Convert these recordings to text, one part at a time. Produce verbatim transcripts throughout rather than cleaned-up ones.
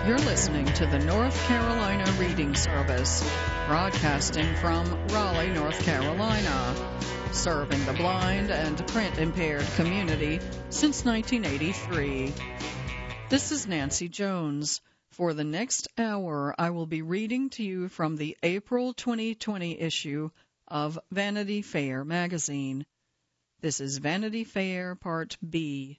You're listening to the North Carolina Reading Service, broadcasting from Raleigh, North Carolina, serving the blind and print-impaired community since nineteen eighty-three. This is Nancy Jones. For the next hour, I will be reading to you from the April twenty twenty issue of Vanity Fair magazine. This is Vanity Fair Part B.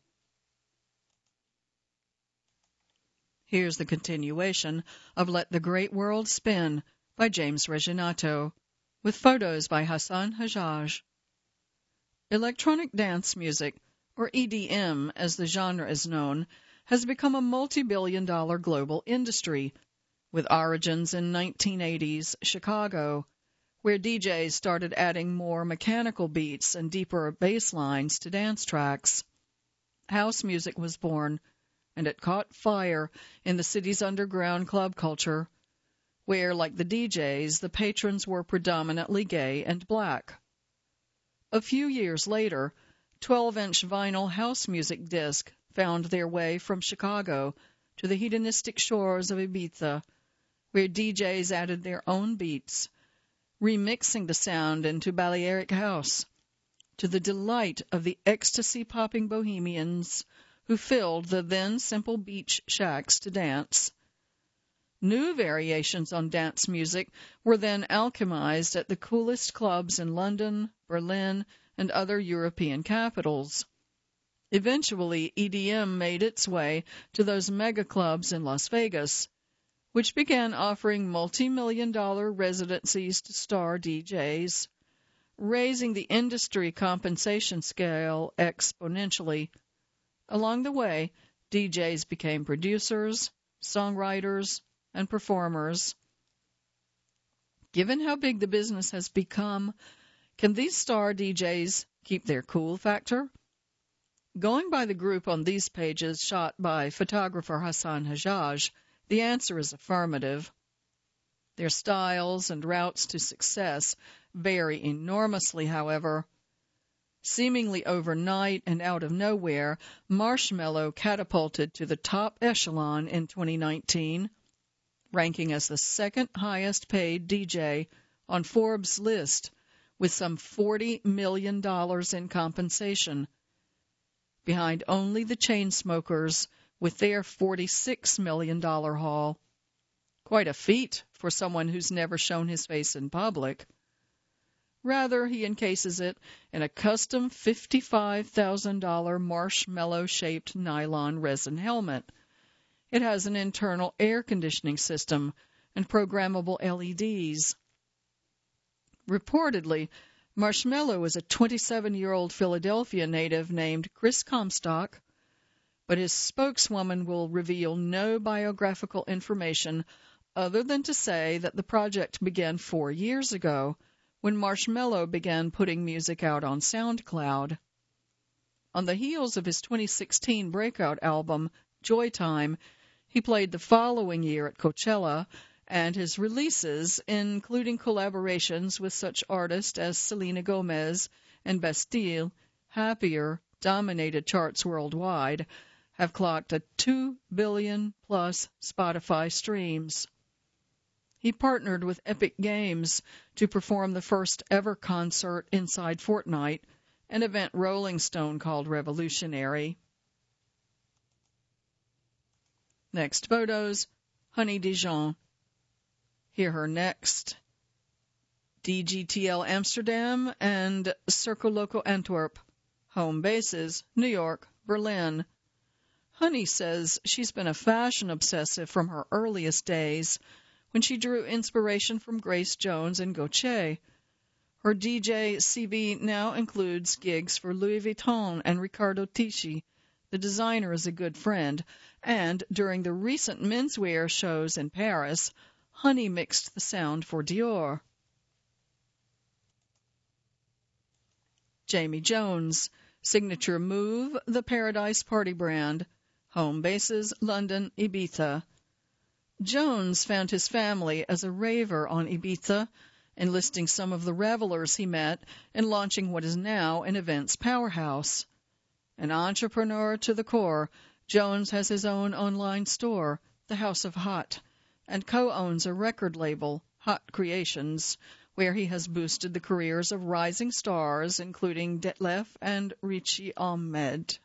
Here's the continuation of Let the Great World Spin by James Reginato, with photos by Hassan Hajjaj. Electronic dance music, or E D M as the genre is known, has become a multi-billion dollar global industry, with origins in nineteen eighties Chicago, where D Js started adding more mechanical beats and deeper bass lines to dance tracks. House music was born, and it caught fire in the city's underground club culture, where, like the D Js, the patrons were predominantly gay and black. A few years later, twelve-inch vinyl house music discs found their way from Chicago to the hedonistic shores of Ibiza, where D Js added their own beats, remixing the sound into Balearic house, to the delight of the ecstasy-popping bohemians who filled the then simple beach shacks to dance. New variations on dance music were then alchemized at the coolest clubs in London, Berlin, and other European capitals. Eventually, E D M made its way to those mega clubs in Las Vegas, which began offering multi-million dollar residencies to star D Js, raising the industry compensation scale exponentially. Along the way, D Js became producers, songwriters, and performers. Given how big the business has become, can these star D Js keep their cool factor? Going by the group on these pages shot by photographer Hassan Hajjaj, the answer is affirmative. Their styles and routes to success vary enormously, however. Seemingly overnight and out of nowhere, Marshmello catapulted to the top echelon in twenty nineteen, ranking as the second highest paid D J on Forbes' list with some forty million dollars in compensation, behind only the Chainsmokers with their forty-six million dollars haul. Quite a feat for someone who's never shown his face in public. Rather, he encases it in a custom fifty-five thousand dollars marshmallow-shaped nylon resin helmet. It has an internal air conditioning system and programmable L E Ds. Reportedly, Marshmello is a twenty-seven-year-old Philadelphia native named Chris Comstock, but his spokeswoman will reveal no biographical information other than to say that the project began four years ago, when Marshmello began putting music out on SoundCloud. On the heels of his twenty sixteen breakout album, Joytime, he played the following year at Coachella, and his releases, including collaborations with such artists as Selena Gomez and Bastille, Happier, dominated charts worldwide, have clocked a two billion plus Spotify streams. He partnered with Epic Games to perform the first ever concert inside Fortnite, an event Rolling Stone called revolutionary. Next photos, Honey Dijon. Hear her next. D G T L Amsterdam and Circo Loco Antwerp. Home bases, New York, Berlin. Honey says she's been a fashion obsessive from her earliest days, when she drew inspiration from Grace Jones and Gaultier. Her D J C V now includes gigs for Louis Vuitton and Riccardo Tisci. The designer is a good friend, and during the recent menswear shows in Paris, Honey mixed the sound for Dior. Jamie Jones, signature move, the Paradise Party brand. Home bases, London, Ibiza. Jones found his family as a raver on Ibiza, enlisting some of the revelers he met and launching what is now an events powerhouse. An entrepreneur to the core, Jones has his own online store, the House of Hot, and co-owns a record label, Hot Creations, where he has boosted the careers of rising stars, including Detlef and Richie Ahmed.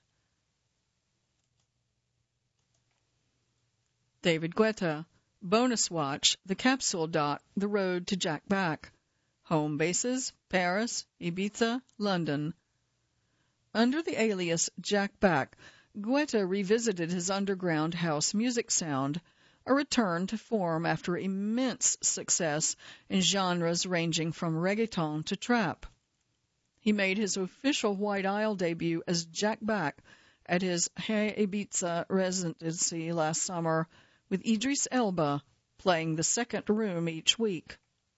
David Guetta, Bonus Watch, The Capsule Doc, The Road to Jack Back. Home bases, Paris, Ibiza, London. Under the alias Jack Back, Guetta revisited his underground house music sound, a return to form after immense success in genres ranging from reggaeton to trap. He made his official White Isle debut as Jack Back at his Hey Ibiza residency last summer, with Idris Elba playing the second room each week.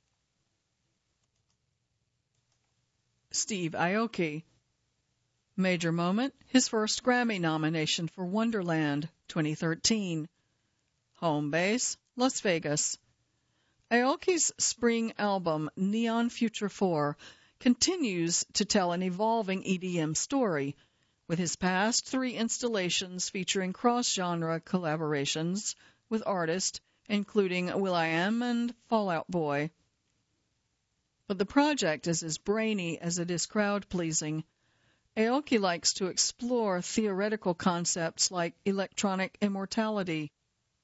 Steve Aoki. Major moment, his first Grammy nomination for Wonderland, twenty thirteen. Home base, Las Vegas. Aoki's spring album, Neon Future four, continues to tell an evolving E D M story, with his past three installations featuring cross-genre collaborations with artists including will.i.am and Fall Out Boy. But the project is as brainy as it is crowd-pleasing. Aoki likes to explore theoretical concepts like electronic immortality.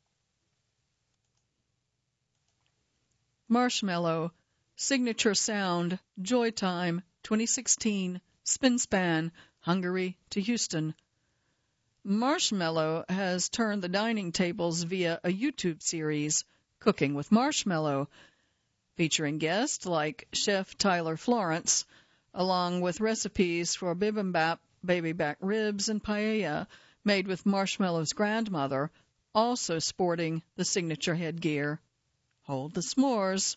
Marshmello, Signature Sound, Joy Time, twenty sixteen, Spinspan, Hungary to Houston. Marshmello has turned the dining tables via a YouTube series, Cooking with Marshmello, featuring guests like Chef Tyler Florence, along with recipes for bibimbap, baby back ribs, and paella made with Marshmello's grandmother, also sporting the signature headgear. Hold the s'mores.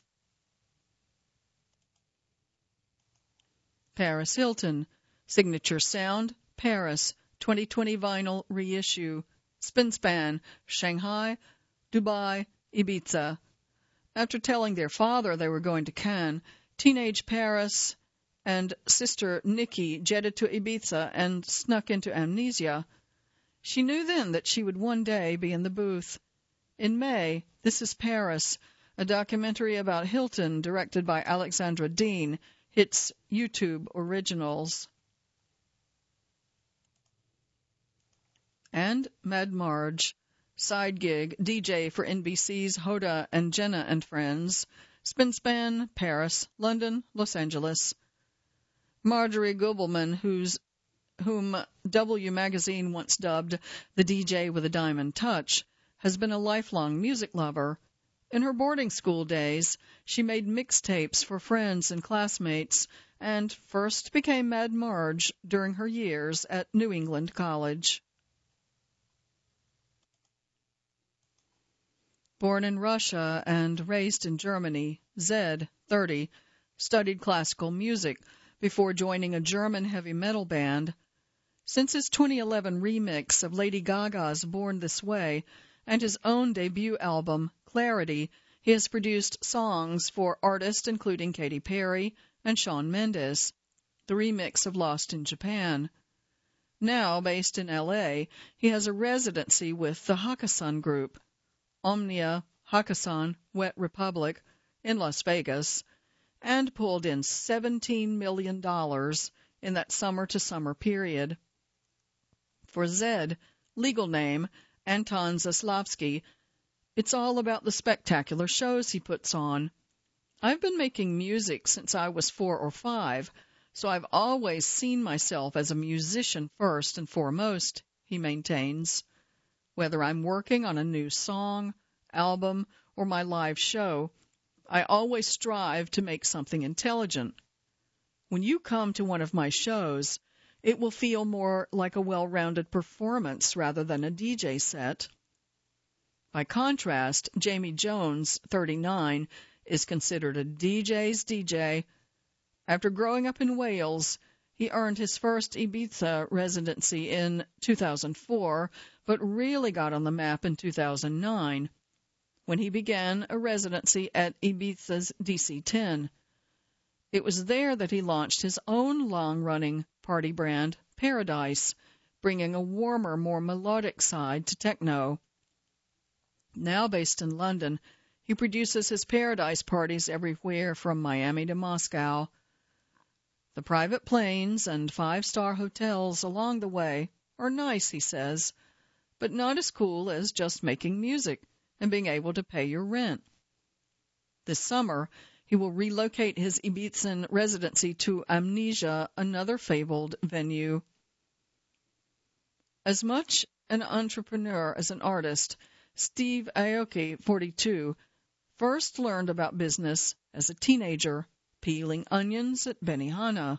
Paris Hilton, Signature Sound, Paris, twenty twenty vinyl reissue, Spinspan, Shanghai, Dubai, Ibiza. After telling their father they were going to Cannes, teenage Paris and sister Nikki jetted to Ibiza and snuck into Amnesia. She knew then that she would one day be in the booth. In May, This is Paris, a documentary about Hilton directed by Alexandra Dean, hits YouTube Originals. And Mad Marge, side gig, D J for N B C's Hoda and Jenna and Friends, Spinspan, Paris, London, Los Angeles. Marjorie Gubelman, who's, whom W Magazine once dubbed the D J with a diamond touch, has been a lifelong music lover. In her boarding school days, she made mixtapes for friends and classmates, and first became Mad Marge during her years at New England College. Born in Russia and raised in Germany, Zed, thirty, studied classical music before joining a German heavy metal band. Since his twenty eleven remix of Lady Gaga's Born This Way and his own debut album, Clarity, he has produced songs for artists including Katy Perry and Shawn Mendes, the remix of Lost in Japan. Now based in L A, he has a residency with the Hakkasan Group, Omnia, Hakkasan, Wet Republic, in Las Vegas, and pulled in seventeen million dollars in that summer-to-summer period. For Zed, legal name Anton Zaslavsky, it's all about the spectacular shows he puts on. I've been making music since I was four or five, so I've always seen myself as a musician first and foremost, he maintains. Whether I'm working on a new song, album, or my live show, I always strive to make something intelligent. When you come to one of my shows, it will feel more like a well-rounded performance rather than a D J set. By contrast, Jamie Jones, thirty-nine, is considered a D J's D J. After growing up in Wales, he earned his first Ibiza residency in two thousand four, but really got on the map in two thousand nine, when he began a residency at Ibiza's D C ten. It was there that he launched his own long-running party brand, Paradise, bringing a warmer, more melodic side to techno. Now based in London, he produces his paradise parties everywhere from Miami to Moscow. The private planes and five-star hotels along the way are nice, he says, but not as cool as just making music and being able to pay your rent. This summer, he will relocate his Ibizan residency to Amnesia, another fabled venue. As much an entrepreneur as an artist, Steve Aoki, forty-two, first learned about business as a teenager, peeling onions at Benihana.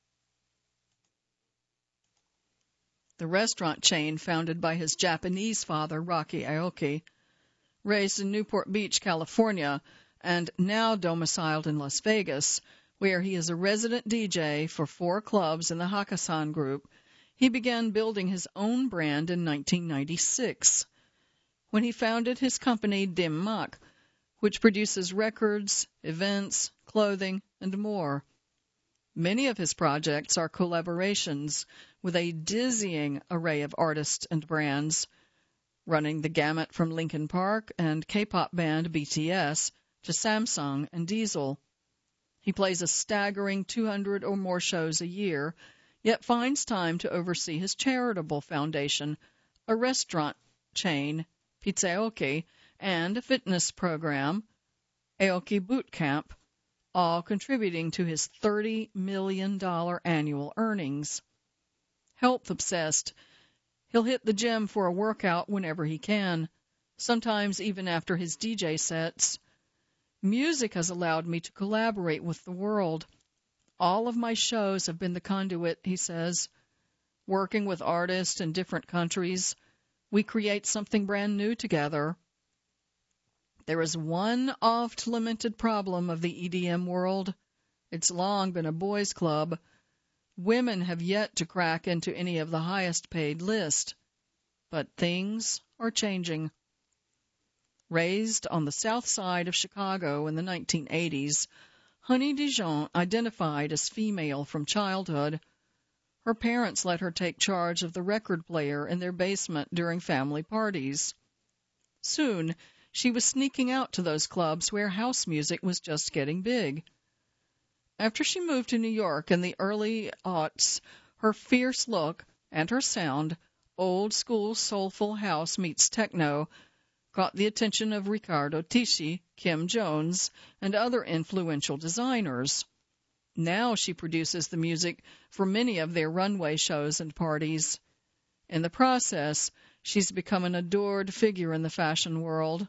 The restaurant chain founded by his Japanese father, Rocky Aoki, raised in Newport Beach, California, and now domiciled in Las Vegas, where he is a resident D J for four clubs in the Hakkasan Group. He began building his own brand in nineteen ninety-six, when he founded his company Dim Mak, which produces records, events, clothing, and more. Many of his projects are collaborations with a dizzying array of artists and brands, running the gamut from Linkin Park and K-pop band B T S to Samsung and Diesel. He plays a staggering two hundred or more shows a year, yet finds time to oversee his charitable foundation, a restaurant chain, Pizza Aoki, and a fitness program, Aoki Boot Camp, all contributing to his thirty million dollars annual earnings. Health-obsessed, he'll hit the gym for a workout whenever he can, sometimes even after his D J sets. Music has allowed me to collaborate with the world. All of my shows have been the conduit, he says. Working with artists in different countries, we create something brand new together. There is one oft-lamented problem of the E D M world. It's long been a boys' club. Women have yet to crack into any of the highest-paid list. But things are changing. Raised on the south side of Chicago in the nineteen eighties, Honey Dijon identified as female from childhood. Her parents let her take charge of the record player in their basement during family parties. Soon, she was sneaking out to those clubs where house music was just getting big. After she moved to New York in the early aughts, her fierce look and her sound, old-school soulful house meets techno, caught the attention of Riccardo Tisci, Kim Jones, and other influential designers. Now she produces the music for many of their runway shows and parties. In the process, she's become an adored figure in the fashion world.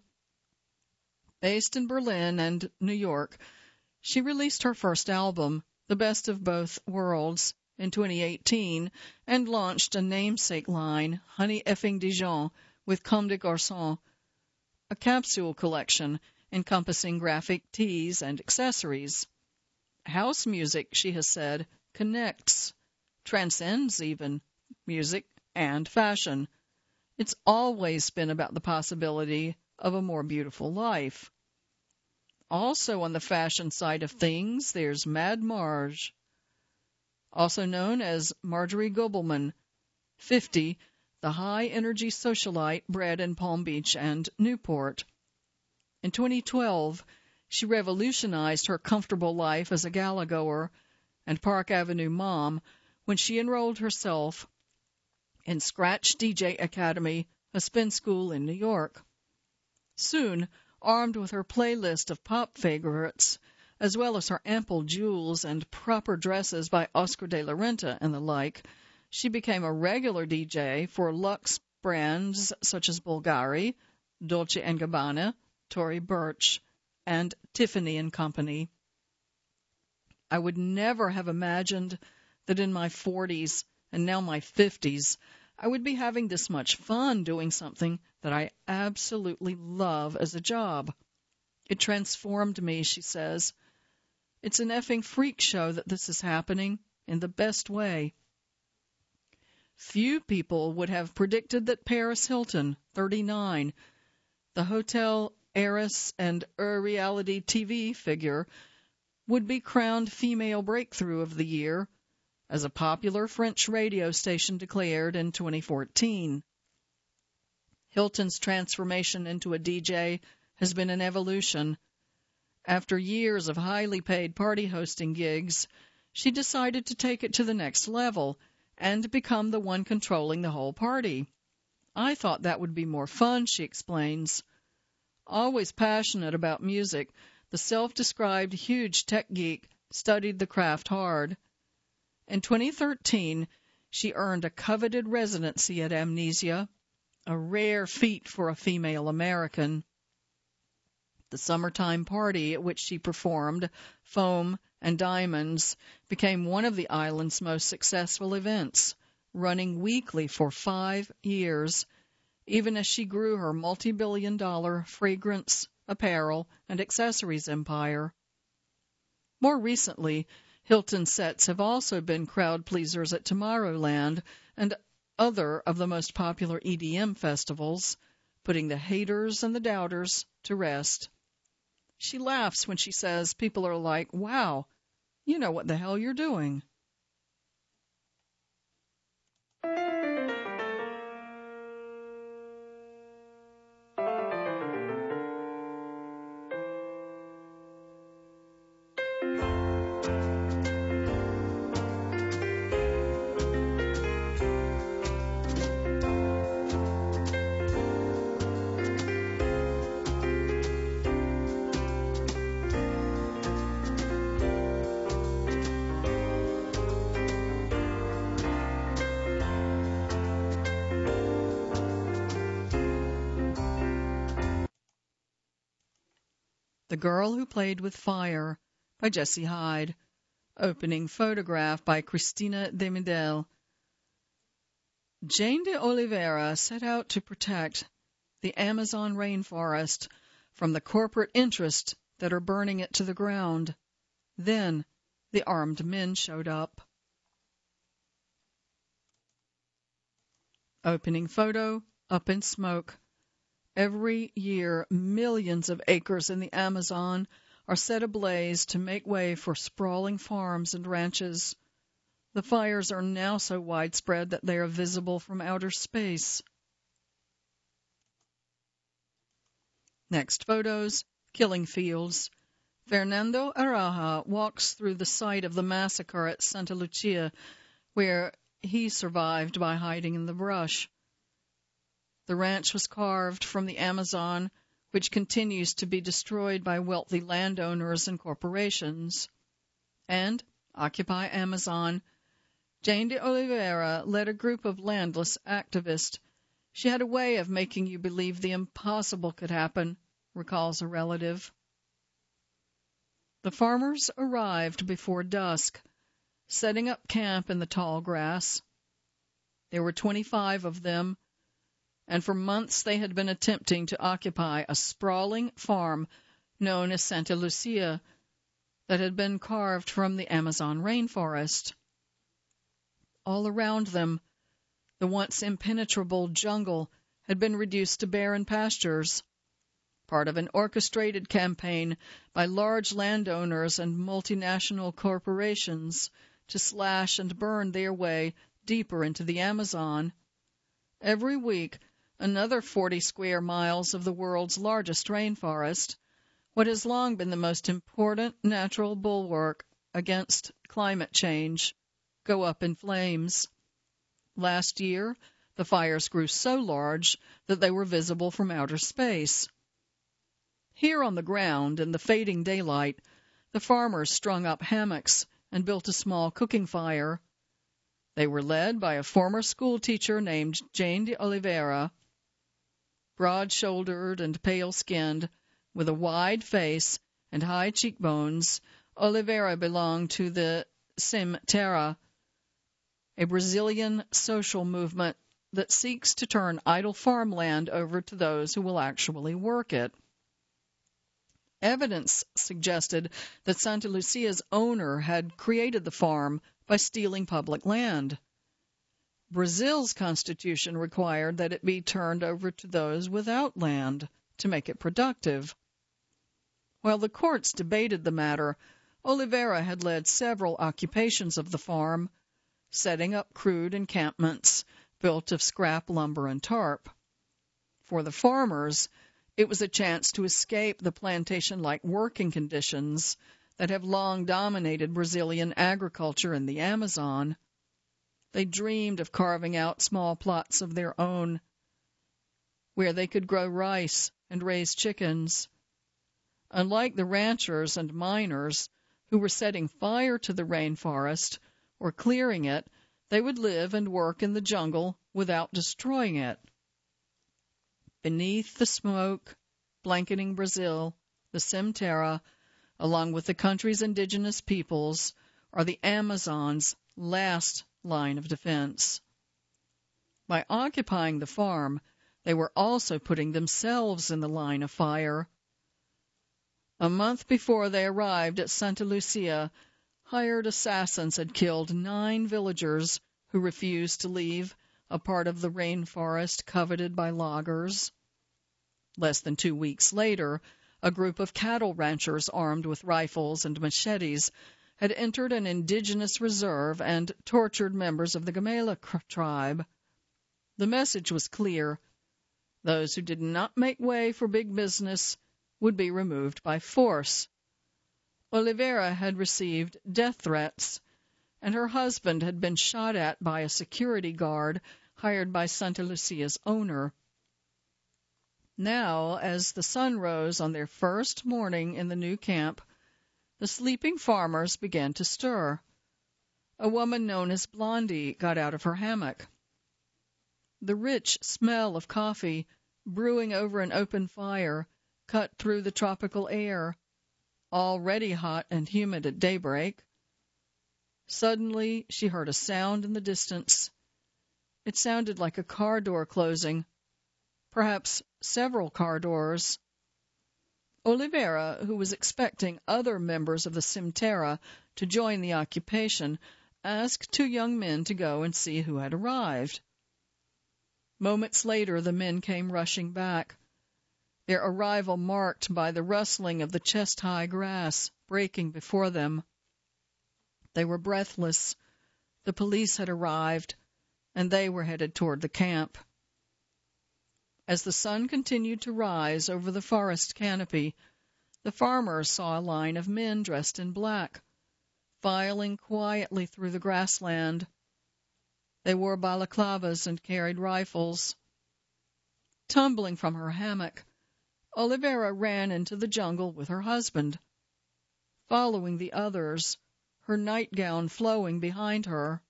Based in Berlin and New York, she released her first album, The Best of Both Worlds, in twenty eighteen, and launched a namesake line, Honey Effing Dijon, with Comme des Garçons, a capsule collection encompassing graphic tees and accessories. House music, she has said, connects, transcends even, music and fashion. It's always been about the possibility of a more beautiful life. Also on the fashion side of things, there's Mad Marge, also known as Marjorie Gobelman, fifty, the high-energy socialite bred in Palm Beach and Newport. In twenty twelve, she revolutionized her comfortable life as a gala-goer and Park Avenue mom when she enrolled herself in Scratch D J Academy, a spin school in New York. Soon, armed with her playlist of pop favorites, as well as her ample jewels and proper dresses by Oscar de la Renta and the like, she became a regular D J for luxe brands such as Bulgari, Dolce and Gabbana, Tory Burch, and Tiffany and Company. I would never have imagined that in my forties and now my fifties, I would be having this much fun doing something that I absolutely love as a job. It transformed me, she says. It's an effing freak show that this is happening in the best way. Few people would have predicted that Paris Hilton, thirty-nine, the hotel heiress and a reality T V figure, would be crowned Female Breakthrough of the Year, as a popular French radio station declared in twenty fourteen. Hilton's transformation into a D J has been an evolution. After years of highly paid party hosting gigs, she decided to take it to the next level and become the one controlling the whole party. I thought that would be more fun, she explains. Always passionate about music, the self-described huge tech geek studied the craft hard. In twenty thirteen, she earned a coveted residency at Amnesia, a rare feat for a female American. The summertime party at which she performed, Foam and Diamonds, became one of the island's most successful events, running weekly for five years, even as she grew her multi-billion dollar fragrance, apparel, and accessories empire. More recently, Hilton sets have also been crowd pleasers at Tomorrowland and other of the most popular E D M festivals, putting the haters and the doubters to rest. She laughs when she says people are like, wow, you know what the hell you're doing. The Girl Who Played with Fire by Jessie Hyde. Opening photograph by Cristina de Medel. Jane de Oliveira set out to protect the Amazon rainforest from the corporate interests that are burning it to the ground. Then the armed men showed up. Opening photo, Up in Smoke. Every year, millions of acres in the Amazon are set ablaze to make way for sprawling farms and ranches. The fires are now so widespread that they are visible from outer space. Next photos, Killing Fields. Fernando Araja walks through the site of the massacre at Santa Lucia, where he survived by hiding in the brush. The ranch was carved from the Amazon, which continues to be destroyed by wealthy landowners and corporations. And Occupy Amazon. Jane de Oliveira led a group of landless activists. She had a way of making you believe the impossible could happen, recalls a relative. The farmers arrived before dusk, setting up camp in the tall grass. There were twenty-five of them, and for months they had been attempting to occupy a sprawling farm known as Santa Lucia that had been carved from the Amazon rainforest. All around them, the once impenetrable jungle had been reduced to barren pastures, part of an orchestrated campaign by large landowners and multinational corporations to slash and burn their way deeper into the Amazon. Every week, another forty square miles of the world's largest rainforest, what has long been the most important natural bulwark against climate change, go up in flames. Last year, the fires grew so large that they were visible from outer space. Here on the ground, in the fading daylight, the farmers strung up hammocks and built a small cooking fire. They were led by a former schoolteacher named Jane de Oliveira. Broad-shouldered and pale-skinned, with a wide face and high cheekbones, Oliveira belonged to the Sem Terra, a Brazilian social movement that seeks to turn idle farmland over to those who will actually work it. Evidence suggested that Santa Lucia's owner had created the farm by stealing public land. Brazil's constitution required that it be turned over to those without land to make it productive. While the courts debated the matter, Oliveira had led several occupations of the farm, setting up crude encampments built of scrap lumber and tarp. For the farmers, it was a chance to escape the plantation-like working conditions that have long dominated Brazilian agriculture in the Amazon. They dreamed of carving out small plots of their own, where they could grow rice and raise chickens. Unlike the ranchers and miners who were setting fire to the rainforest or clearing it, they would live and work in the jungle without destroying it. Beneath the smoke blanketing Brazil, the Semterra, along with the country's indigenous peoples, are the Amazon's last line of defense. By occupying the farm, they were also putting themselves in the line of fire. A month before they arrived at Santa Lucia, hired assassins had killed nine villagers who refused to leave a part of the rainforest coveted by loggers. Less than two weeks later, a group of cattle ranchers armed with rifles and machetes had entered an indigenous reserve and tortured members of the Gamela tribe. The message was clear. Those who did not make way for big business would be removed by force. Oliveira had received death threats, and her husband had been shot at by a security guard hired by Santa Lucia's owner. Now, as the sun rose on their first morning in the new camp, the sleeping farmers began to stir. A woman known as Blondie got out of her hammock. The rich smell of coffee, brewing over an open fire, cut through the tropical air, already hot and humid at daybreak. Suddenly, she heard a sound in the distance. It sounded like a car door closing, perhaps several car doors. Oliveira, who was expecting other members of the Semterra to join the occupation, asked two young men to go and see who had arrived. Moments later, the men came rushing back, their arrival marked by the rustling of the chest-high grass breaking before them. They were breathless. The police had arrived, and they were headed toward the camp. As the sun continued to rise over the forest canopy, the farmers saw a line of men dressed in black, filing quietly through the grassland. They wore balaclavas and carried rifles. Tumbling from her hammock, Oliveira ran into the jungle with her husband, following the others, her nightgown flowing behind her.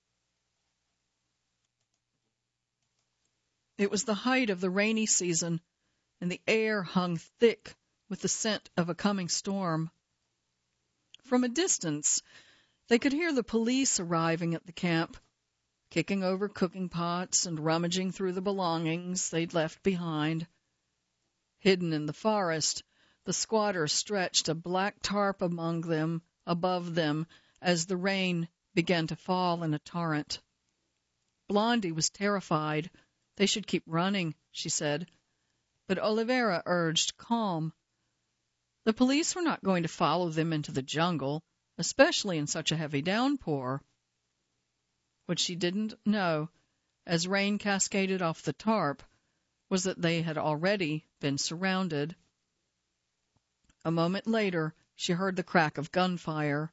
It was the height of the rainy season, and the air hung thick with the scent of a coming storm. From a distance, they could hear the police arriving at the camp, kicking over cooking pots and rummaging through the belongings they'd left behind. Hidden in the forest, the squatters stretched a black tarp among them, above them, as the rain began to fall in a torrent. Blondie was terrified. They should keep running, she said. But Oliveira urged calm. The police were not going to follow them into the jungle, especially in such a heavy downpour. What she didn't know, as rain cascaded off the tarp, was that they had already been surrounded. A moment later, she heard the crack of gunfire.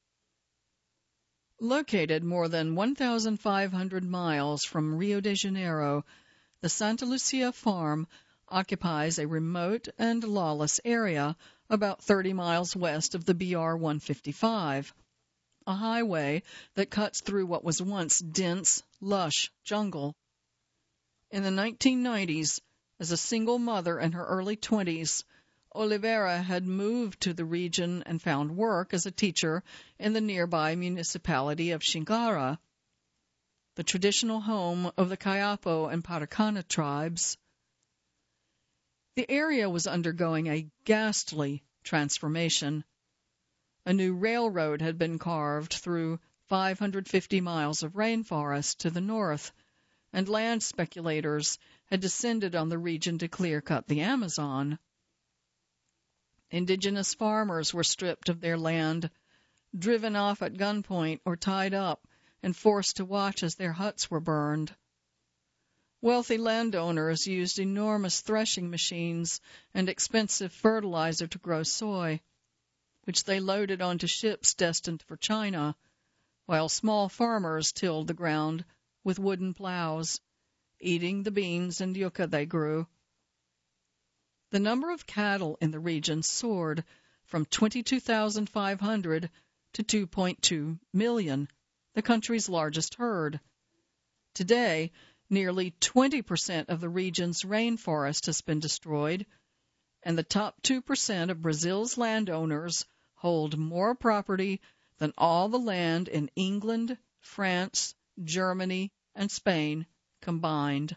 Located more than one thousand five hundred miles from Rio de Janeiro, the Santa Lucia farm occupies a remote and lawless area about thirty miles west of the B R one fifty-five, a highway that cuts through what was once dense, lush jungle. In the nineteen nineties, as a single mother in her early twenties, Oliveira had moved to the region and found work as a teacher in the nearby municipality of Xingara, the traditional home of the Kayapo and Paracana tribes. The area was undergoing a ghastly transformation. A new railroad had been carved through five hundred fifty miles of rainforest to the north, and land speculators had descended on the region to clear-cut the Amazon. Indigenous farmers were stripped of their land, driven off at gunpoint or tied up and forced to watch as their huts were burned. Wealthy landowners used enormous threshing machines and expensive fertilizer to grow soy, which they loaded onto ships destined for China, while small farmers tilled the ground with wooden plows, eating the beans and yucca they grew. The number of cattle in the region soared from twenty-two thousand five hundred to two point two million, the country's largest herd. Today, nearly twenty percent of the region's rainforest has been destroyed, and the top two percent of Brazil's landowners hold more property than all the land in England, France, Germany, and Spain combined.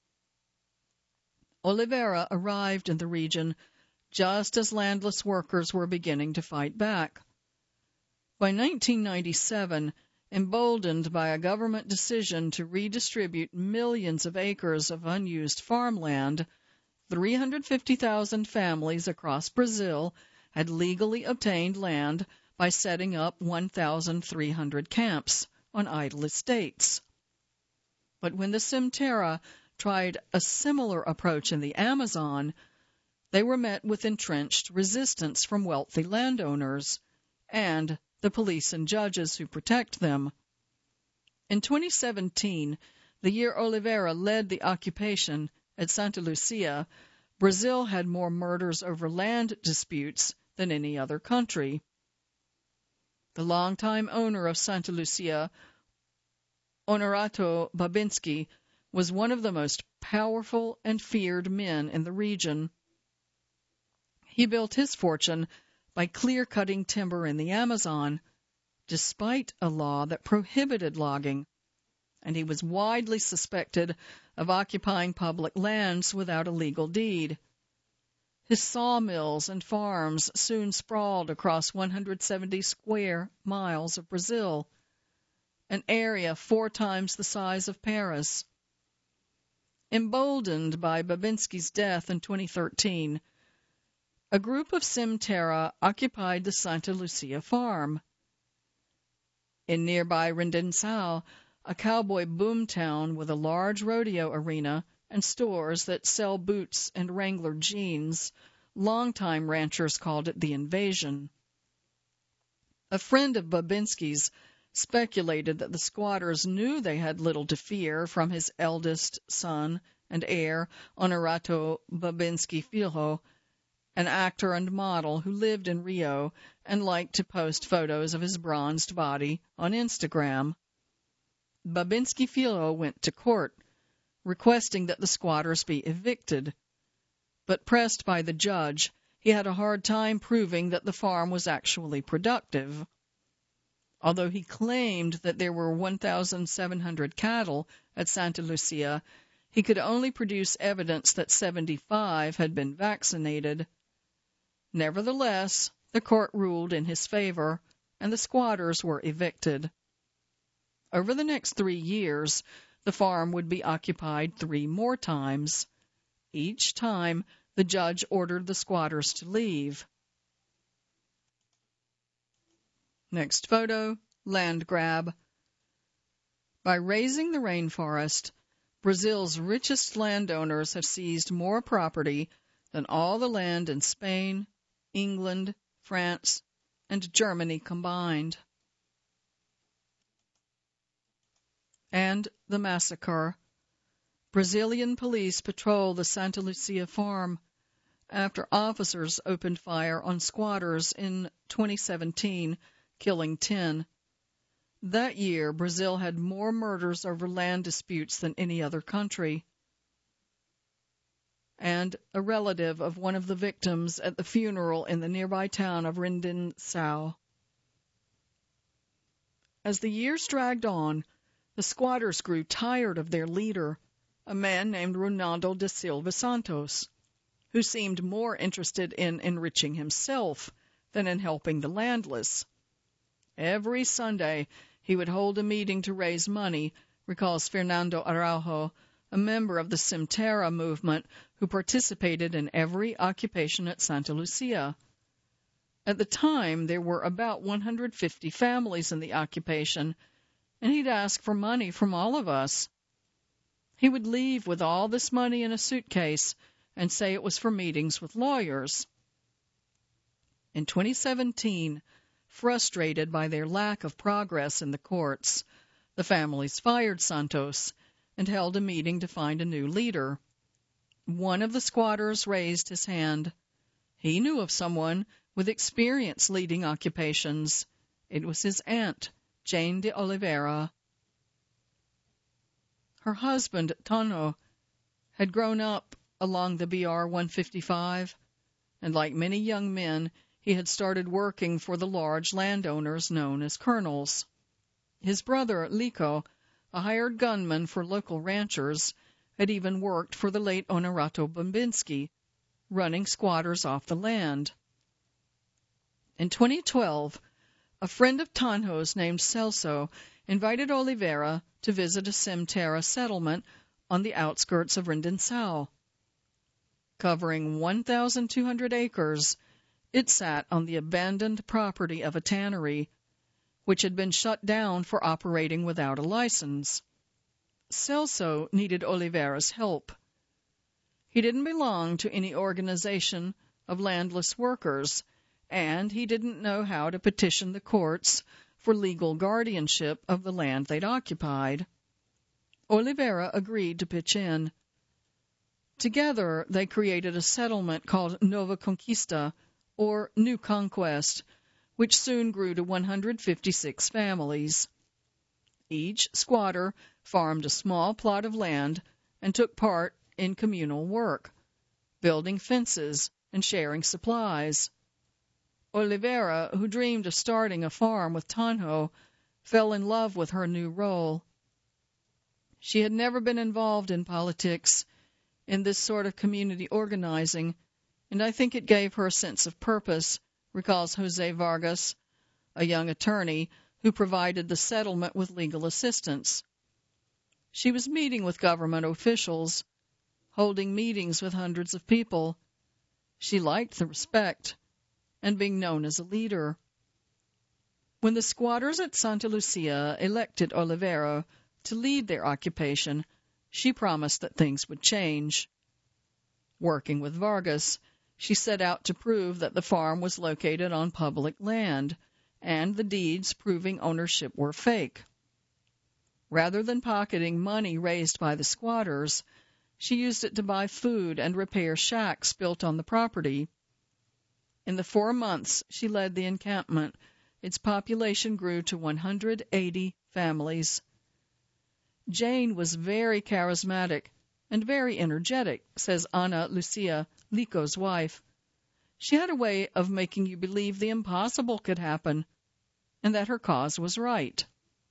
Oliveira arrived in the region just as landless workers were beginning to fight back. By nineteen ninety-seven, emboldened by a government decision to redistribute millions of acres of unused farmland, three hundred fifty thousand families across Brazil had legally obtained land by setting up one thousand three hundred camps on idle estates. But when the Sem-Terra tried a similar approach in the Amazon, they were met with entrenched resistance from wealthy landowners and the police and judges who protect them. In twenty seventeen, the year Oliveira led the occupation at Santa Lucia, Brazil had more murders over land disputes than any other country. The longtime owner of Santa Lucia, Honorato Babinski, was one of the most powerful and feared men in the region. He built his fortune by clear-cutting timber in the Amazon, despite a law that prohibited logging, and he was widely suspected of occupying public lands without a legal deed. His sawmills and farms soon sprawled across one hundred seventy square miles of Brazil, an area four times the size of Paris. Emboldened by Babinski's death in twenty thirteen, a group of Sem-Terra occupied the Santa Lucia farm. In nearby Rendensau, a cowboy boomtown with a large rodeo arena and stores that sell boots and Wrangler jeans, longtime ranchers called it the invasion. A friend of Babinski's speculated that the squatters knew they had little to fear from his eldest son and heir, Honorato Babinski Filho, an actor and model who lived in Rio and liked to post photos of his bronzed body on Instagram. Babinski Filho went to court, requesting that the squatters be evicted, but pressed by the judge, he had a hard time proving that the farm was actually productive. Although he claimed that there were one thousand seven hundred cattle at Santa Lucia, he could only produce evidence that seventy-five had been vaccinated. Nevertheless, the court ruled in his favor, and the squatters were evicted. Over the next three years, the farm would be occupied three more times. Each time, the judge ordered the squatters to leave. Next photo, land grab. By razing the rainforest, Brazil's richest landowners have seized more property than all the land in Spain, England, France, and Germany combined. And the massacre. Brazilian police patrol the Santa Lucia farm after officers opened fire on squatters in twenty seventeen, killing ten. That year, Brazil had more murders over land disputes than any other country. And a relative of one of the victims at the funeral in the nearby town of Rendensau. As the years dragged on, the squatters grew tired of their leader, a man named Ronaldo da Silva Santos, who seemed more interested in enriching himself than in helping the landless. Every Sunday, he would hold a meeting to raise money, recalls Fernando Araujo, a member of the Sem-Terra movement who participated in every occupation at Santa Lucia. At the time, there were about one hundred fifty families in the occupation, and he'd ask for money from all of us. He would leave with all this money in a suitcase and say it was for meetings with lawyers. In twenty seventeen, frustrated by their lack of progress in the courts, the families fired Santos and held a meeting to find a new leader. One of the squatters raised his hand. He knew of someone with experience leading occupations. It was his aunt, Jane de Oliveira. Her husband, Tonho, had grown up along the B R one fifty-five, and like many young men, he had started working for the large landowners known as colonels. His brother, Lico, a hired gunman for local ranchers, had even worked for the late Honorato Babinski, running squatters off the land. In twenty twelve, a friend of Tonho's named Celso invited Oliveira to visit a Semterra settlement on the outskirts of Rindansau. Covering one thousand two hundred acres, it sat on the abandoned property of a tannery, which had been shut down for operating without a license. Celso needed Oliveira's help. He didn't belong to any organization of landless workers, and he didn't know how to petition the courts for legal guardianship of the land they'd occupied. Oliveira agreed to pitch in. Together, they created a settlement called Nova Conquista, or New Conquest, which soon grew to one hundred fifty-six families. Each squatter farmed a small plot of land and took part in communal work, building fences and sharing supplies. Oliveira, who dreamed of starting a farm with Tonho, fell in love with her new role. She had never been involved in politics, in this sort of community organizing, and I think it gave her a sense of purpose, recalls Jose Vargas, a young attorney who provided the settlement with legal assistance. She was meeting with government officials, holding meetings with hundreds of people. She liked the respect and being known as a leader. When the squatters at Santa Lucia elected Oliveira to lead their occupation, she promised that things would change. Working with Vargas, she set out to prove that the farm was located on public land, and the deeds proving ownership were fake. Rather than pocketing money raised by the squatters, she used it to buy food and repair shacks built on the property. In the four months she led the encampment, its population grew to one hundred eighty families. Jane was very charismatic and very energetic, says Ana Lucia, Lico's wife. She had a way of making you believe the impossible could happen, and that her cause was right.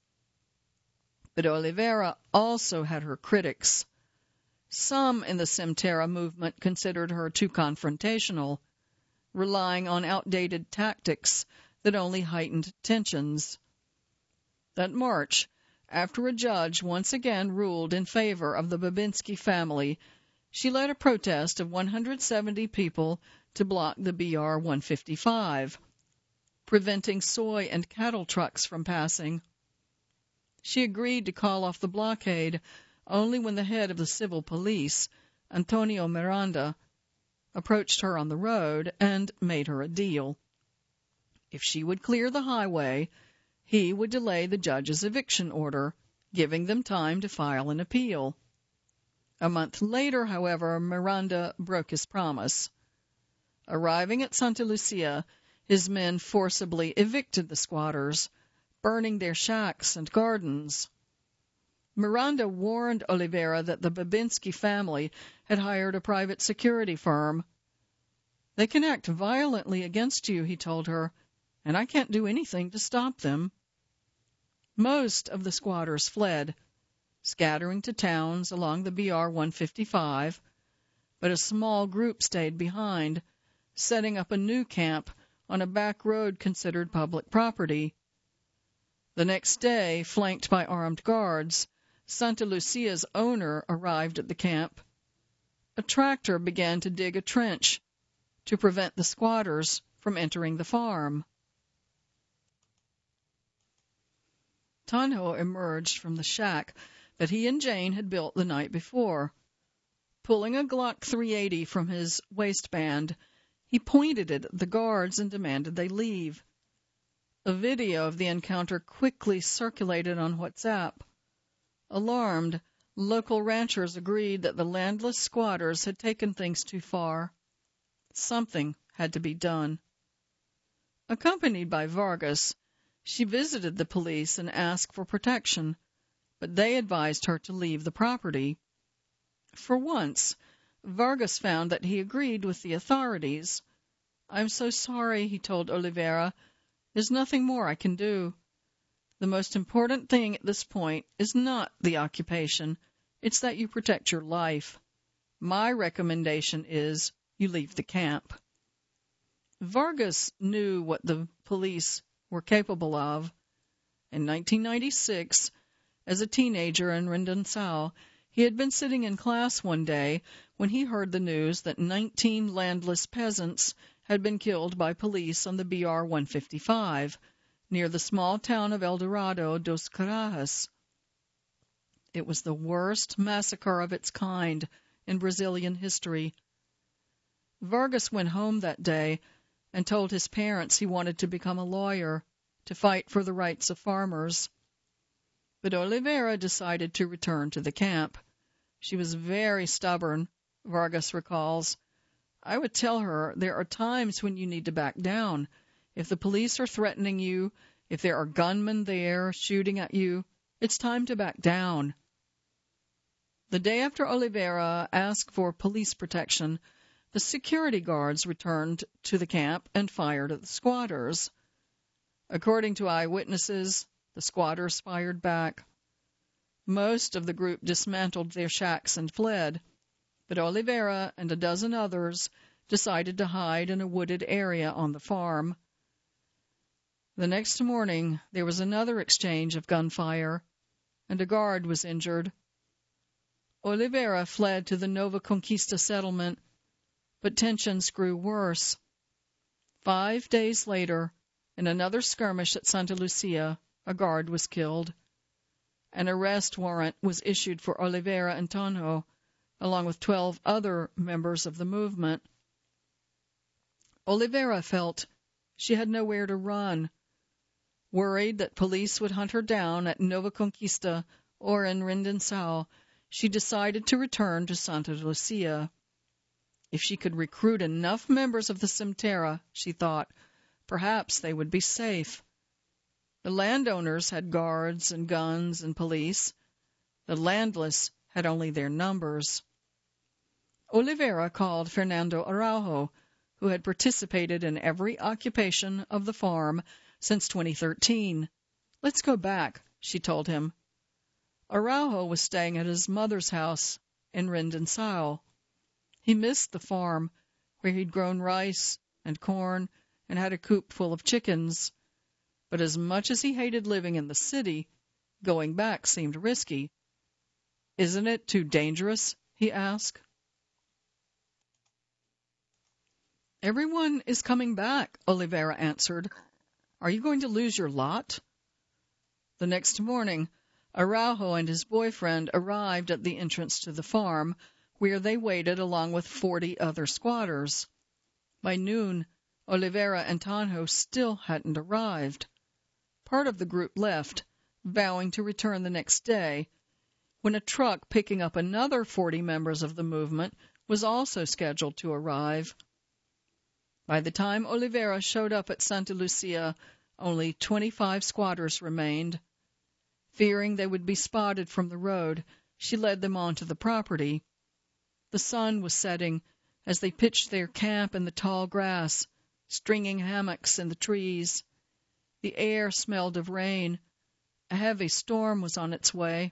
But Oliveira also had her critics. Some in the Semterra movement considered her too confrontational, relying on outdated tactics that only heightened tensions. That March, after a judge once again ruled in favor of the Babinski family, she led a protest of one hundred seventy people to block the B R one fifty-five, preventing soy and cattle trucks from passing. She agreed to call off the blockade only when the head of the civil police, Antonio Miranda, approached her on the road and made her a deal. If she would clear the highway, he would delay the judge's eviction order, giving them time to file an appeal. A month later, however, Miranda broke his promise. Arriving at Santa Lucia, his men forcibly evicted the squatters, burning their shacks and gardens. Miranda warned Oliveira that the Babinski family had hired a private security firm. "They can act violently against you," he told her, "and I can't do anything to stop them." Most of the squatters fled, scattering to towns along the B R one fifty-five, but a small group stayed behind, setting up a new camp on a back road considered public property. The next day, flanked by armed guards, Santa Lucia's owner arrived at the camp. A tractor began to dig a trench to prevent the squatters from entering the farm. Tonho emerged from the shack that he and Jane had built the night before. Pulling a Glock three eighty from his waistband, he pointed it at the guards and demanded they leave. A video of the encounter quickly circulated on WhatsApp. Alarmed, local ranchers agreed that the landless squatters had taken things too far. Something had to be done. Accompanied by Vargas, she visited the police and asked for protection, but they advised her to leave the property. For once, Vargas found that he agreed with the authorities. "I'm so sorry," he told Oliveira. "There's nothing more I can do. The most important thing at this point is not the occupation. It's that you protect your life. My recommendation is you leave the camp." Vargas knew what the police were capable of. In nineteen ninety-six, as a teenager in Rindansau, he had been sitting in class one day when he heard the news that nineteen landless peasants had been killed by police on the B R one fifty-five, near the small town of El Dorado dos Carajás. It was the worst massacre of its kind in Brazilian history. Vargas went home that day and told his parents he wanted to become a lawyer, to fight for the rights of farmers. But Oliveira decided to return to the camp. She was very stubborn, Vargas recalls. "I would tell her there are times when you need to back down. If the police are threatening you, if there are gunmen there shooting at you, it's time to back down." The day after Oliveira asked for police protection, the security guards returned to the camp and fired at the squatters. According to eyewitnesses, the squatters fired back. Most of the group dismantled their shacks and fled, but Oliveira and a dozen others decided to hide in a wooded area on the farm. The next morning, there was another exchange of gunfire, and a guard was injured. Oliveira fled to the Nova Conquista settlement, but tensions grew worse. Five days later, in another skirmish at Santa Lucia, a guard was killed. An arrest warrant was issued for Oliveira and Tonho, along with twelve other members of the movement. Oliveira felt she had nowhere to run. Worried that police would hunt her down at Nova Conquista or in Rindansau, she decided to return to Santa Lucia. If she could recruit enough members of the Semtera, she thought, perhaps they would be safe. The landowners had guards and guns and police. The landless had only their numbers. Oliveira called Fernando Araujo, who had participated in every occupation of the farm since twenty thirteen. "Let's go back," she told him. Araujo was staying at his mother's house in Rindansau. He missed the farm, where he'd grown rice and corn and had a coop full of chickens. But as much as he hated living in the city, going back seemed risky. "Isn't it too dangerous?" he asked. "Everyone is coming back," Oliveira answered. "Are you going to lose your lot?" The next morning, Araujo and his boyfriend arrived at the entrance to the farm, where they waited along with forty other squatters. By noon, Oliveira and Tonho still hadn't arrived. Part of the group left, vowing to return the next day, when a truck picking up another forty members of the movement was also scheduled to arrive. By the time Oliveira showed up at Santa Lucia, only twenty-five squatters remained. Fearing they would be spotted from the road, she led them onto the property. The sun was setting as they pitched their camp in the tall grass, stringing hammocks in the trees. The air smelled of rain. A heavy storm was on its way.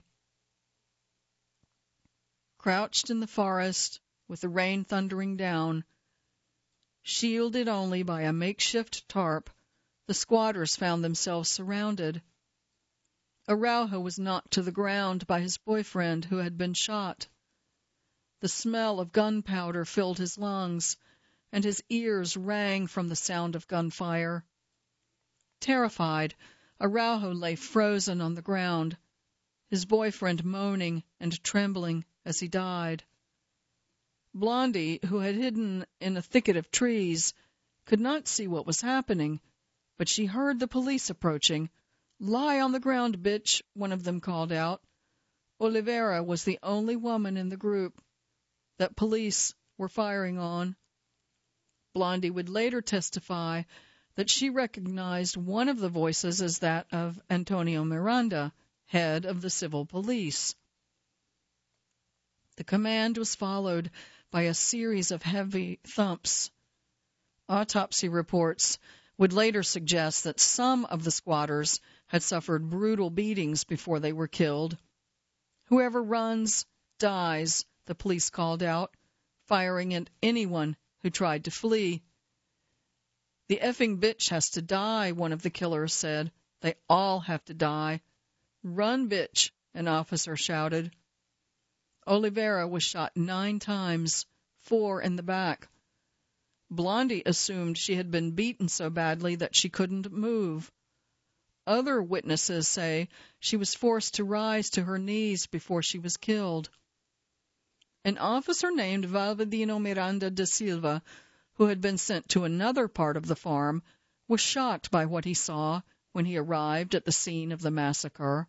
Crouched in the forest, with the rain thundering down, shielded only by a makeshift tarp, the squatters found themselves surrounded. Araujo was knocked to the ground by his boyfriend, who had been shot. The smell of gunpowder filled his lungs, and his ears rang from the sound of gunfire. Terrified, Araujo lay frozen on the ground. his boyfriend moaning and trembling as he died. Blondie, who had hidden in a thicket of trees, could not see what was happening, but she heard the police approaching. "Lie on the ground, bitch," one of them called out. Oliveira was the only woman in the group that police were firing on. Blondie would later testify that she recognized one of the voices as that of Antonio Miranda, head of the civil police. The command was followed by a series of heavy thumps. Autopsy reports would later suggest that some of the squatters had suffered brutal beatings before they were killed. "Whoever runs, dies," the police called out, firing at anyone who tried to flee. "The effing bitch has to die," one of the killers said. "They all have to die." "Run, bitch," an officer shouted. Oliveira was shot nine times, four in the back. Blondie assumed she had been beaten so badly that she couldn't move. Other witnesses say she was forced to rise to her knees before she was killed. An officer named Valverdino Miranda da Silva, who had been sent to another part of the farm, was shocked by what he saw when he arrived at the scene of the massacre.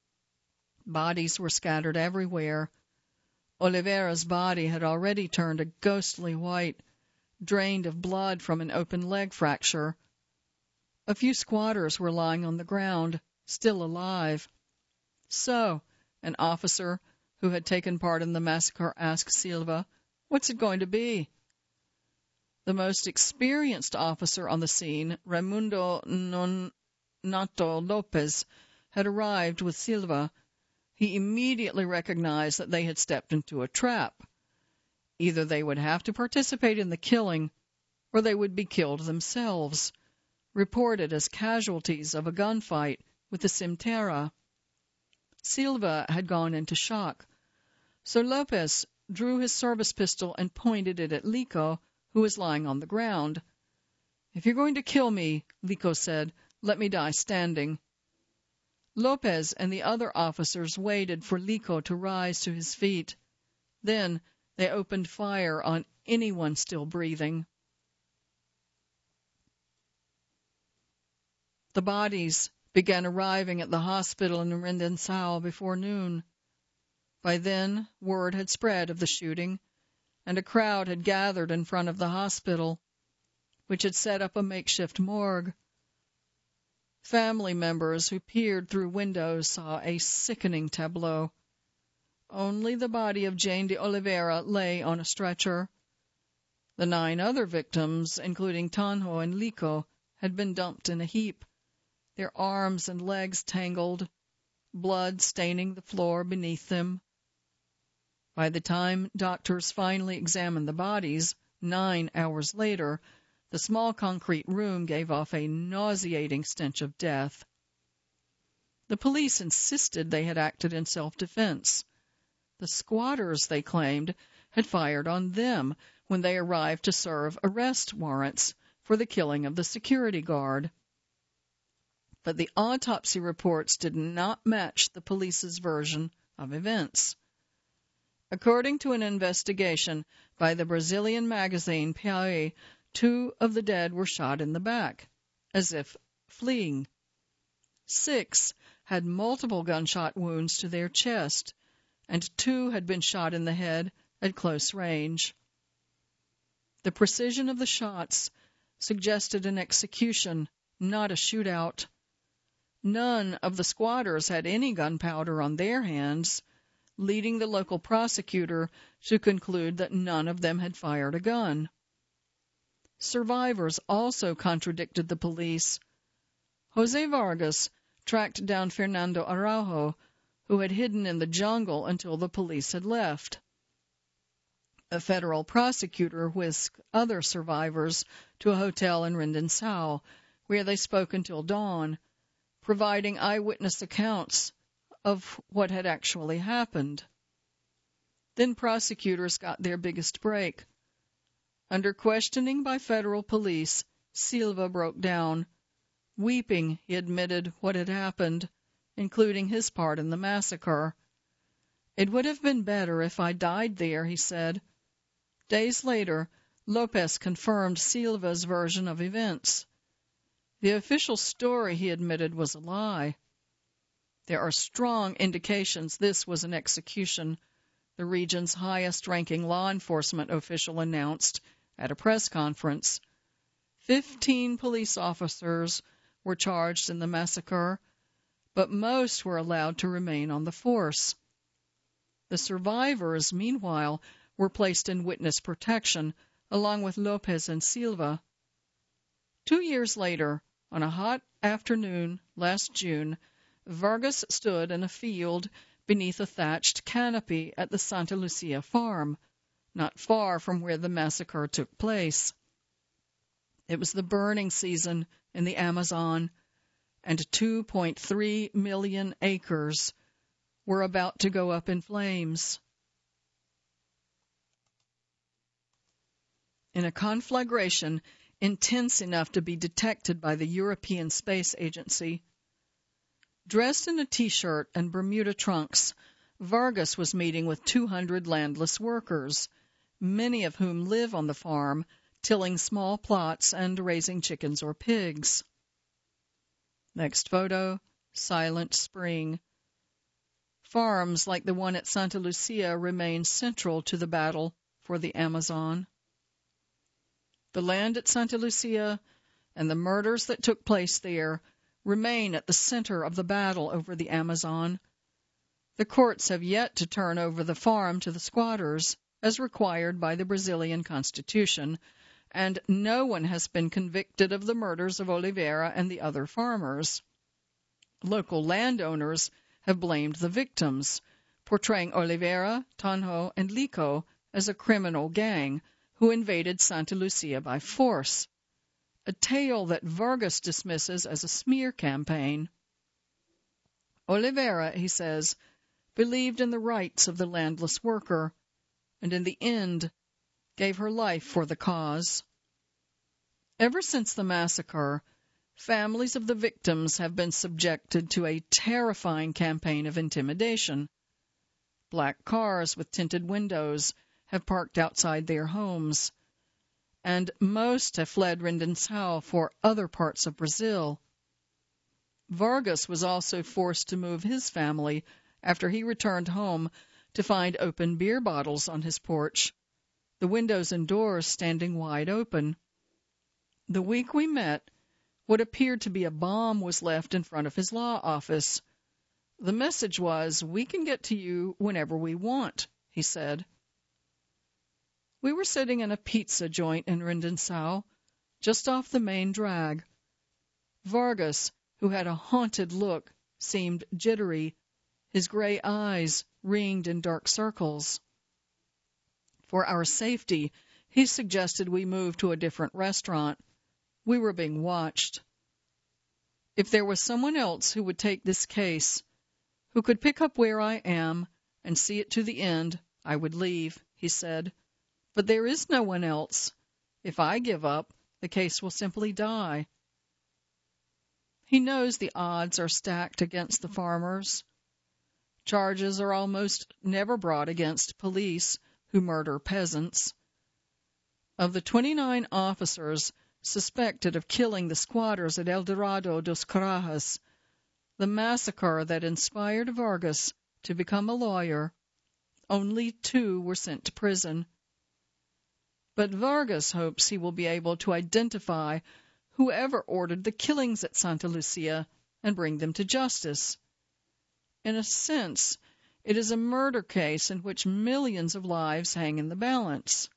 Bodies were scattered everywhere. Oliveira's body had already turned a ghostly white, drained of blood from an open leg fracture. A few squatters were lying on the ground, still alive. "So," an officer who had taken part in the massacre asked Silva, "what's it going to be?" The most experienced officer on the scene, Raimundo Nonato Lopez, had arrived with Silva. He immediately recognized that they had stepped into a trap. Either they would have to participate in the killing, or they would be killed themselves, reported as casualties of a gunfight with the Cimterra. Silva had gone into shock, so Lopez drew his service pistol and pointed it at Lico, who was lying on the ground. "If you're going to kill me," Lico said, "let me die standing." Lopez and the other officers waited for Lico to rise to his feet. Then they opened fire on anyone still breathing. The bodies began arriving at the hospital in Rindensau before noon. By then, word had spread of the shooting, and a crowd had gathered in front of the hospital, which had set up a makeshift morgue. Family members who peered through windows saw a sickening tableau. Only the body of Jane de Oliveira lay on a stretcher. The nine other victims, including Tanjo and Lico, had been dumped in a heap, their arms and legs tangled, blood staining the floor beneath them. By the time doctors finally examined the bodies, nine hours later, the small concrete room gave off a nauseating stench of death. The police insisted they had acted in self-defense. The squatters, they claimed, had fired on them when they arrived to serve arrest warrants for the killing of the security guard. But the autopsy reports did not match the police's version of events. According to an investigation by the Brazilian magazine Piauí, two of the dead were shot in the back, as if fleeing. Six had multiple gunshot wounds to their chest, and two had been shot in the head at close range. The precision of the shots suggested an execution, not a shootout. None of the squatters had any gunpowder on their hands, leading the local prosecutor to conclude that none of them had fired a gun. Survivors also contradicted the police. José Vargas tracked down Fernando Araujo, who had hidden in the jungle until the police had left. A federal prosecutor whisked other survivors to a hotel in Rindensau, where they spoke until dawn, providing eyewitness accounts of what had actually happened. Then prosecutors got their biggest break. Under questioning by federal police, Silva broke down. Weeping, he admitted what had happened including his part in the massacre. "It would have been better if I died there," he said. Days later, Lopez confirmed Silva's version of events. The official story, he admitted, was a lie. "There are strong indications this was an execution," the region's highest-ranking law enforcement official announced at a press conference. Fifteen police officers were charged in the massacre, but most were allowed to remain on the force. The survivors, meanwhile, were placed in witness protection, along with Lopez and Silva. Two years later, on a hot afternoon last June, Vargas stood in a field beneath a thatched canopy at the Santa Lucia farm, not far from where the massacre took place. It was the burning season in the Amazon, and two point three million acres were about to go up in flames. In a conflagration intense enough to be detected by the European Space Agency, dressed in a T-shirt and Bermuda trunks, Vargas was meeting with two hundred landless workers, many of whom live on the farm, tilling small plots and raising chickens or pigs. Next photo, silent spring. Farms like the one at Santa Lucia remain central to the battle for the Amazon. The land at Santa Lucia and the murders that took place there remain at the center of the battle over the Amazon. The courts have yet to turn over the farm to the squatters, as required by the Brazilian Constitution, and no one has been convicted of the murders of Oliveira and the other farmers. Local landowners have blamed the victims, portraying Oliveira, Tanjo, and Lico as a criminal gang who invaded Santa Lucia by force, a tale that Vargas dismisses as a smear campaign. Oliveira, he says, believed in the rights of the landless worker, and in the end gave her life for the cause. Ever since the massacre, families of the victims have been subjected to a terrifying campaign of intimidation. Black cars with tinted windows have parked outside their homes, and most have fled Rendincão for other parts of Brazil. Vargas was also forced to move his family after he returned home to find open beer bottles on his porch, the windows and doors standing wide open. The week we met, what appeared to be a bomb was left in front of his law office. The message was, "We can get to you whenever we want," he said. We were sitting in a pizza joint in Rendincão, just off the main drag. Vargas, who had a haunted look, seemed jittery, his gray eyes ringed in dark circles. For our safety, he suggested we move to a different restaurant. We were being watched. "If there was someone else who would take this case, who could pick up where I am and see it to the end, I would leave," he said. "But there is no one else. If I give up, the case will simply die." He knows the odds are stacked against the farmers. Charges are almost never brought against police who murder peasants. Of the twenty-nine officers suspected of killing the squatters at El Dorado dos Carajas, the massacre that inspired Vargas to become a lawyer, only two were sent to prison. But Vargas hopes he will be able to identify whoever ordered the killings at Santa Lucia and bring them to justice. In a sense, it is a murder case in which millions of lives hang in the balance.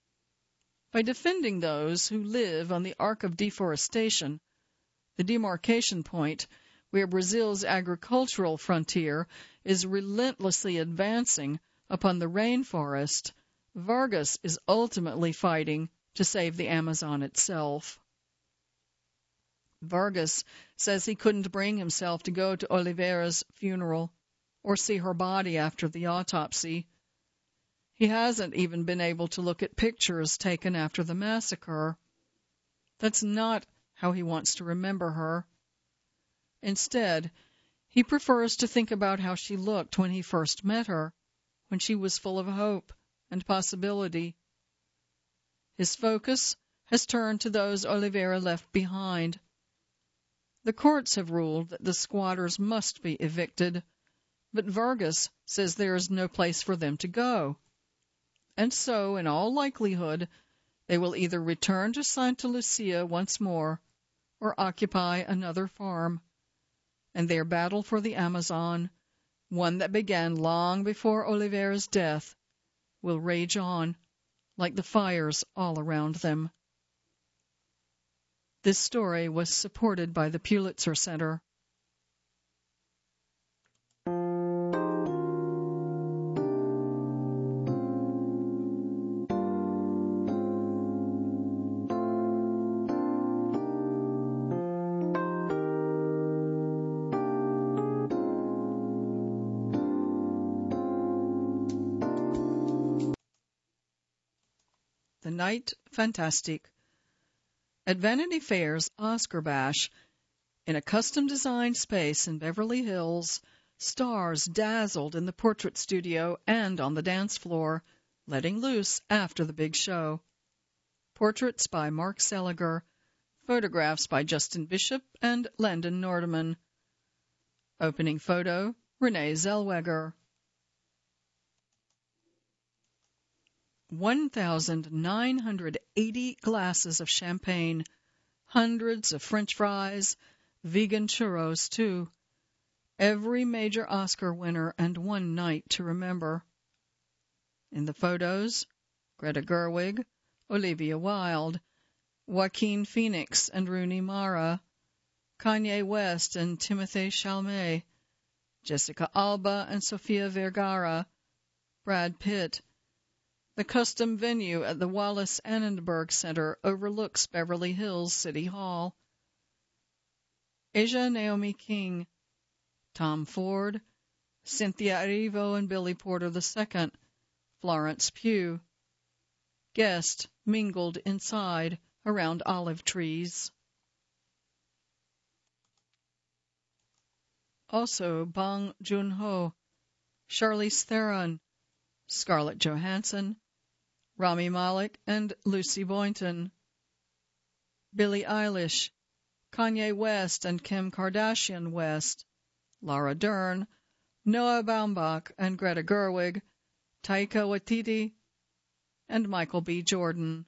By defending those who live on the arc of deforestation, the demarcation point where Brazil's agricultural frontier is relentlessly advancing upon the rainforest, Vargas is ultimately fighting to save the Amazon itself. Vargas says he couldn't bring himself to go to Oliveira's funeral or see her body after the autopsy. He hasn't even been able to look at pictures taken after the massacre. That's not how he wants to remember her. Instead, He prefers to think about how she looked when he first met her, when she was full of hope and possibility. His focus has turned to those Oliveira left behind. The courts have ruled that the squatters must be evicted, but Vargas says there is no place for them to go. And so, in all likelihood, they will either return to Santa Lucia once more or occupy another farm. And their battle for the Amazon, one that began long before Oliveira's death, will rage on like the fires all around them. This story was supported by the Pulitzer Center. The Night Fantastique. At Vanity Fair's Oscar Bash, in a custom-designed space in Beverly Hills, stars dazzled in the portrait studio and on the dance floor, letting loose after the big show. Portraits by Mark Seliger, photographs by Justin Bishop and Landon Nordeman. Opening photo, Renee Zellweger. one thousand nine hundred eighty glasses of champagne, hundreds of French fries, vegan churros, too. Every major Oscar winner and one night to remember. In the photos, Greta Gerwig, Olivia Wilde, Joaquin Phoenix and Rooney Mara, Kanye West and Timothée Chalamet, Jessica Alba and Sofia Vergara, Brad Pitt. The custom venue at the Wallace Annenberg Center overlooks Beverly Hills City Hall. Asia Naomi King, Tom Ford, Cynthia Erivo and Billy Porter the Second, Florence Pugh. Guests mingled inside around olive trees. Also Bong Joon-ho, Charlize Theron, Scarlett Johansson, Rami Malek and Lucy Boynton, Billie Eilish, Kanye West and Kim Kardashian West, Laura Dern, Noah Baumbach and Greta Gerwig, Taika Waititi, and Michael B. Jordan.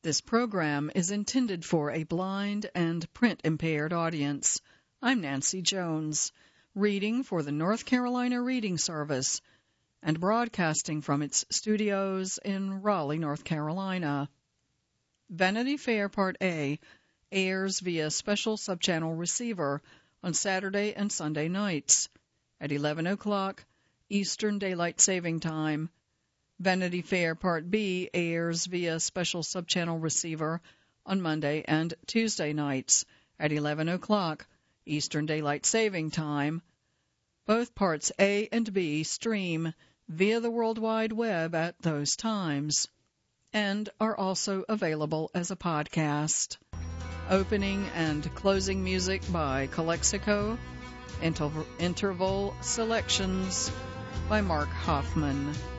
This program is intended for a blind and print-impaired audience. I'm Nancy Jones, reading for the North Carolina Reading Service and broadcasting from its studios in Raleigh, North Carolina. Vanity Fair Part A airs via special subchannel receiver on Saturday and Sunday nights at eleven o'clock Eastern Daylight Saving Time. Vanity Fair Part B airs via special subchannel receiver on Monday and Tuesday nights at eleven o'clock Eastern Daylight Saving Time. Both Parts A and B stream via the World Wide Web at those times and are also available as a podcast. Opening and closing music by Calexico. Interval, interval selections by Mark Hoffman.